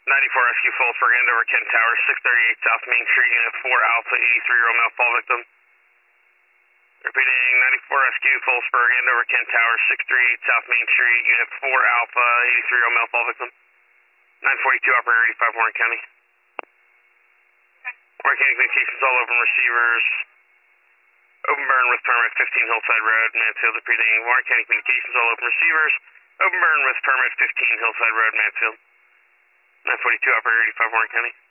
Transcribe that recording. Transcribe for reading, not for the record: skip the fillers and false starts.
94 Rescue Phillipsburg, Andover, Kent Tower, 638 South Main Street, Unit 4 Alpha, 83-year-old male fall victim. Repeating, 94 Rescue Phillipsburg, Andover, Kent Tower, 638 South Main Street, Unit 4 Alpha, 83-year-old male fall victim. 942 Operator 85 Warren County. Warren County communications all open receivers. Open burn with permit 15 Hillside Road, Mansfield. Repeating, Warren County communications all open receivers. Open burn with permit 15 Hillside Road, Mansfield. 942 Operator 85 Warren County.